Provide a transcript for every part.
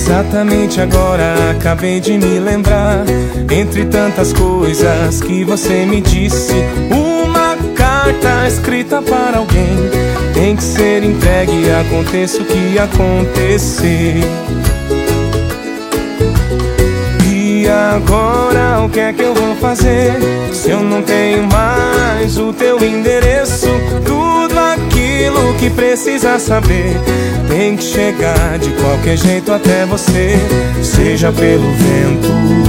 Exatamente agora acabei de me lembrar, entre tantas coisas que você me disse, uma carta escrita para alguém tem que ser entregue, aconteça o que acontecer. E agora o que é que eu vou fazer se eu não tenho mais o teu endereço? Tudo aquilo que precisa saber tem que chegar de qualquer jeito até você. Seja pelo vento,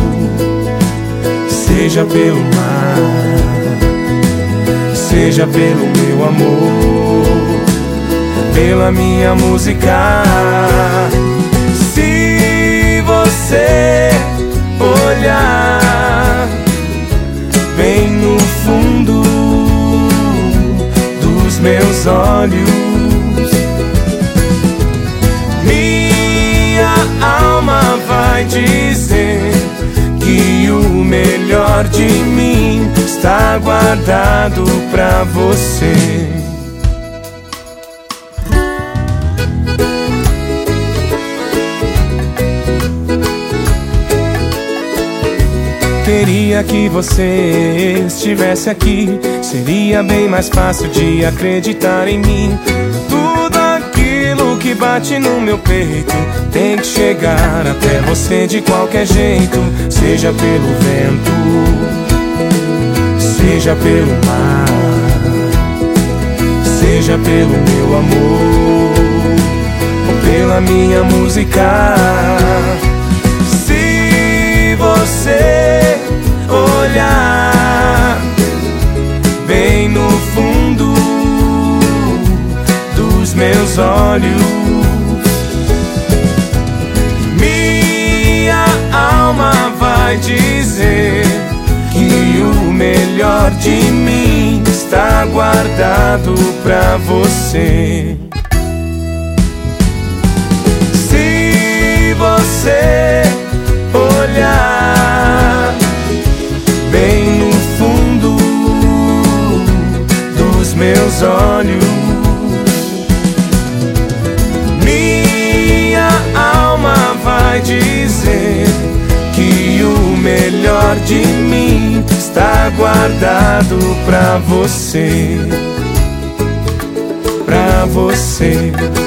seja pelo mar, seja pelo meu amor, pela minha música. Se você olhar bem no fundo dos meus olhos, minha alma vai dizer que o melhor de mim está guardado pra você. Queria que você estivesse aqui, seria bem mais fácil de acreditar em mim. Tudo aquilo que bate no meu peito tem que chegar até você de qualquer jeito. Seja pelo vento, seja pelo mar, seja pelo meu amor, ou pela minha música. Se você olhar bem no fundo dos meus olhos, minha alma vai dizer que o melhor de mim está guardado pra você. Se você olhar bem no fundo dos meus olhos, minha alma vai dizer que o melhor de mim está guardado pra você, pra você.